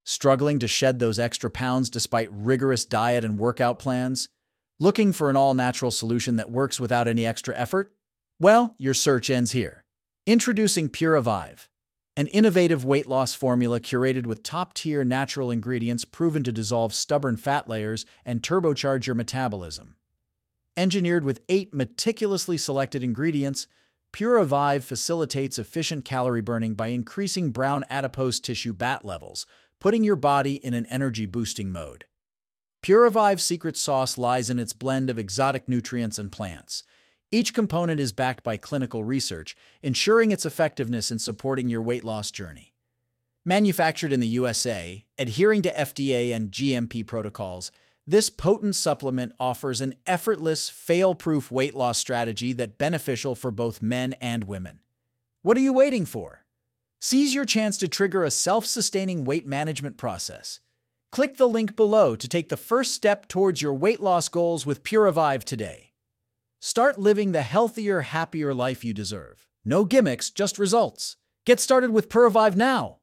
Struggling to shed those extra pounds despite rigorous diet and workout plans? Looking for an all-natural solution that works without any extra effort? Well, your search ends here. Introducing Puravive, an innovative weight loss formula curated with top-tier natural ingredients proven to dissolve stubborn fat layers and turbocharge your metabolism. Engineered with 8 meticulously selected ingredients, Puravive facilitates efficient calorie burning by increasing brown adipose tissue BAT levels, putting your body in an energy-boosting mode. Puravive's secret sauce lies in its blend of exotic nutrients and plants. Each component is backed by clinical research, ensuring its effectiveness in supporting your weight loss journey. Manufactured in the USA, adhering to FDA and GMP protocols, this potent supplement offers an effortless, fail-proof weight loss strategy that's beneficial for both men and women. What are you waiting for? Seize your chance to trigger a self-sustaining weight management process. Click the link below to take the first step towards your weight loss goals with Puravive today. Start living the healthier, happier life you deserve. No gimmicks, just results. Get started with Puravive now.